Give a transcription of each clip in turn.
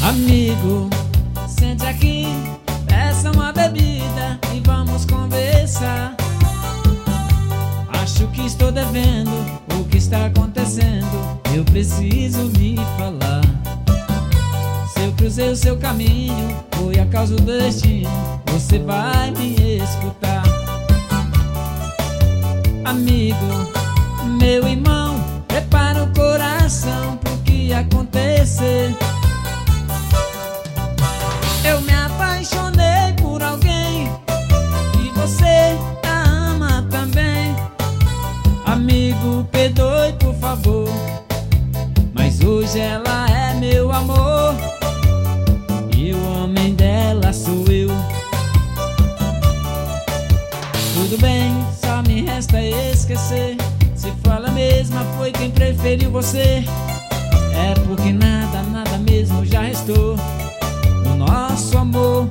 Amigo, sente aqui, peça uma bebida e vamos conversar. Acho que estou devendo o que está acontecendo, eu preciso me falar. Se eu cruzei o seu caminho, foi a causa do destino, você vai me escutar. Amigo, meu irmão, prepara o coração pro que acontecer. Eu me apaixonei por alguém e você a ama também. Amigo, perdoe por favor, mas hoje ela é meu amor e o homem dela sou eu. Tudo bem, só me resta esquecer. Se fala mesmo, foi quem preferiu você. É porque nada, nada mesmo já restou o nosso amor.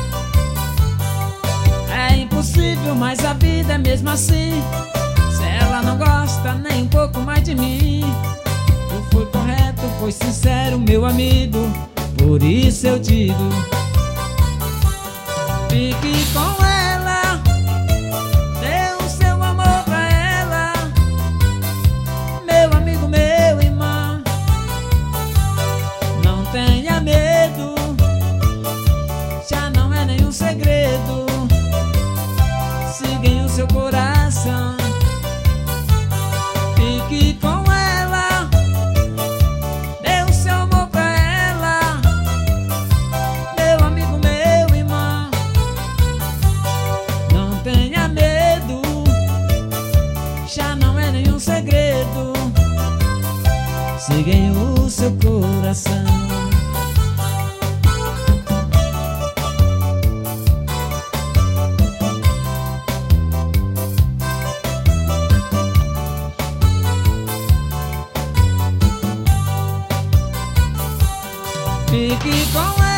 É impossível, mas a vida é mesmo assim. Se ela não gosta nem um pouco mais de mim, tu foi correto, foi sincero, meu amigo. Por isso eu digo, fique com ela, dê o seu amor pra ela. Meu amigo, meu irmão, não tenha medo, já não é nenhum segredo. Siga em o seu coração, fique com ela, dê o seu amor pra ela. Meu amigo, meu irmão, não tenha medo, já não é nenhum segredo. Siga em o seu coração. Fique com ela.